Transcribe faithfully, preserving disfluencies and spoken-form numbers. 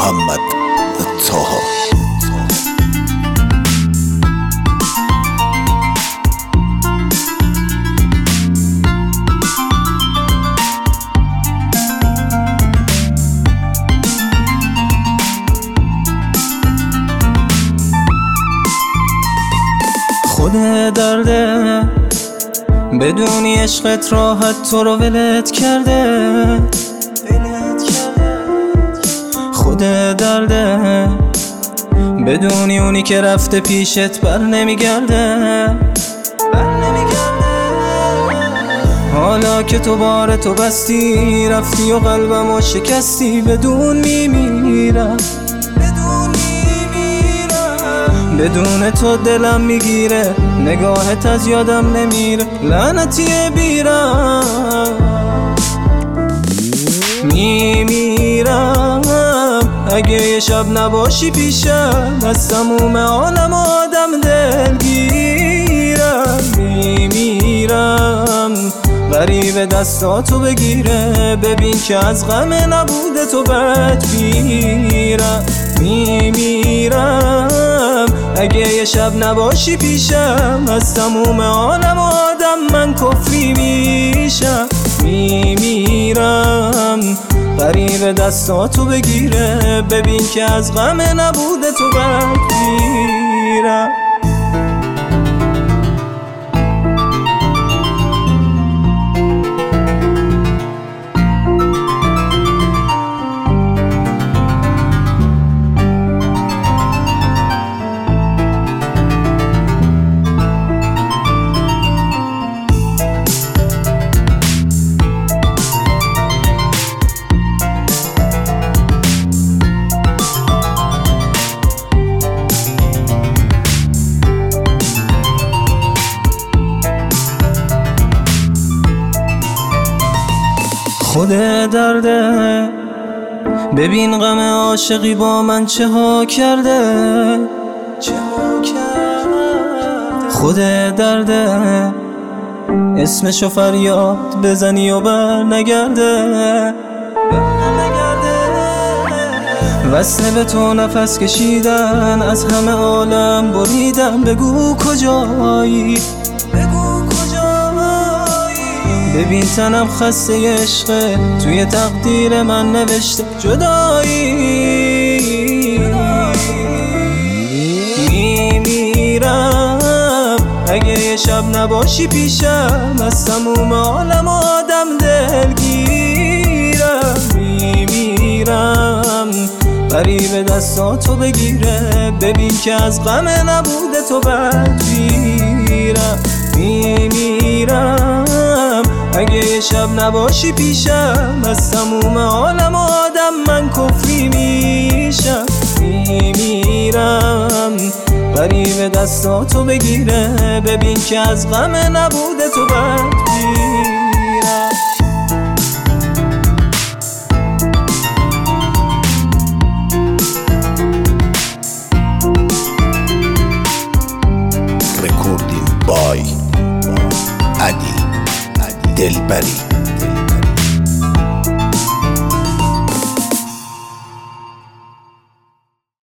محمد طه. خود درده بدونی عشقت راحت تو رو ولت کرده. خود درده بدونی اونی که رفته پیشت بر نمیگرده. حالا که تو بار تو بستی رفتی و قلبمو شکستی، بدون میمیرم بدون تو دلم میگیره، نگاهت از یادم نمیره، لعنتی بیرم میمیرم اگه یه شب نباشی پیشم، از تموم عالم آدم دلگیرم میمیرم غریب دستاتو بگیره، ببین که از غم نبوده تو بد میرم میمیرم اگه یه شب نباشی پیشم، از تموم عالم آدم من کفری میشم میمیرم غریب دستاتو بگیره، ببین که از غم نبوده تو بد میرم. خود درده ببین غم عاشقی با من چه ها کرده. خود درده اسمشو فریاد بزنی و بر نگرده. وصله به تو نفس کشیدن، از همه عالم بریدن، بگو کجایی ببین تنم خسته عشقه، توی تقدیر من نوشته جدایی میمیرم اگه یه شب نباشی پیشم، از تموم عالم آدم دلگیرم میمیرم غریب دستاتو بگیره، ببین که از غم نبوده تو بد میرم میمیرم اگه یه شب نباشی پیشم، از تموم عالم آدم من کفری میشم میمیرم غریب دستاتو بگیره، ببین که از غم نبوده تو بد میرم. Recording by علی دلبری.